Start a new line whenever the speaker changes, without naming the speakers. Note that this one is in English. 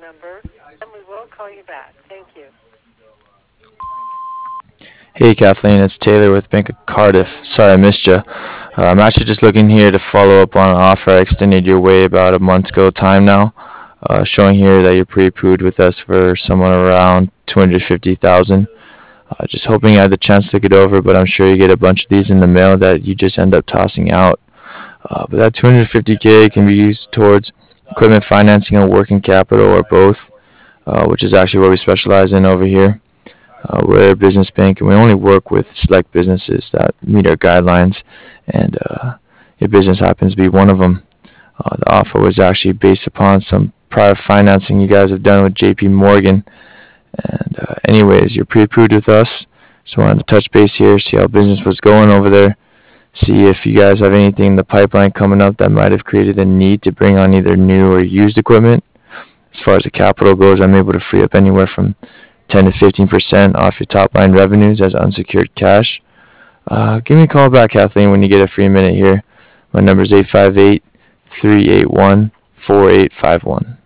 number, and we will call you back. Thank you.
Hey Kathleen, it's Taylor with Bank of Cardiff. Sorry I missed you. I'm actually just looking here to follow up on an offer I extended your way about a month ago time now, showing here that you're pre-approved with us for someone around 250,000. Just hoping you had the chance to look it over, but I'm sure you get a bunch of these in the mail that you just end up tossing out. But that 250K can be used towards equipment financing and working capital or both, which is actually what we specialize in over here. We're a business bank and we only work with select businesses that meet our guidelines, and your business happens to be one of them. The offer was actually based upon some prior financing you guys have done with JP Morgan. And anyways, you're pre-approved with us, so I wanted to touch base here, see how business was going over there, see if you guys have anything in the pipeline coming up that might have created a need to bring on either new or used equipment. As far as the capital goes, I'm able to free up anywhere from 10 to 15% off your top line revenues as unsecured cash. Give me a call back, Kathleen, when you get a free minute here. My number is 858 381 4851.